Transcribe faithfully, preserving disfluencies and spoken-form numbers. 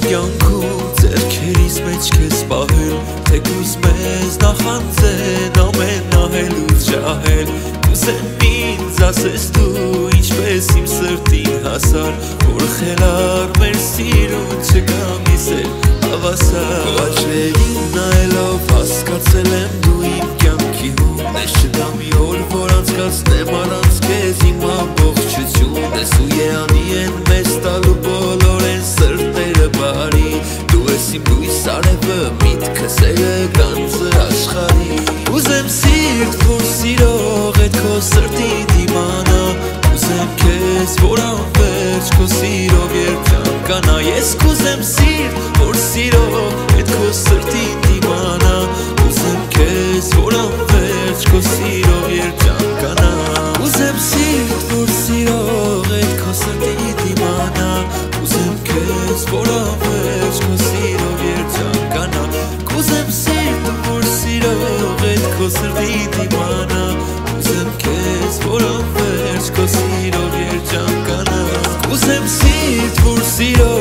կյանքում ձեռքերիս մեջ քեզ պահել, թեկուզ մեզ նախանձեն ամեն ահելուց ջահել, կուզեմ ինձ ասես դու ինչպես իմ սրտին հասար, որ խելար մեր սիրուն չկամ ես էլ հավասար։ Քո աչքերին նայելով հասկացել եմ դու իմ կյանքի հուն ես, չկա մի օր որ անցկացնեմ առանց քեզ իմ ամբողջություն ես, ու երանի են մեզ տալու բոլոր են սրտերը բարի, դու ես իմ լույս արևը, միտքս էլեգանցը աշխարհի։ Ուզեմ սիրտ որ սիրող էդ քո սրտին դիմանա, ուզեմ քեզ որ անվերջ քո սիրով երբ ճանկանա, ես կուզեմ սիրտ որ սիրող էդ քո սրտին դիմանա, ուզեմ քեզ որ անվերջ քո սիրով երբ ճանկանա, ուզեմ սիրտ որ սիրող էդ քո սրտին դիմանա, ուզեմ քեզ որ անվերջ քո սիրով երբ ճանկանա, կուզեմ սիրտ որ սիրող էդ քո սրտին դիմանա, ուզեմ քեզ որ անվերջ քո սիրով երբ ճանկանա, կուզեմ սիրտ որ սիրող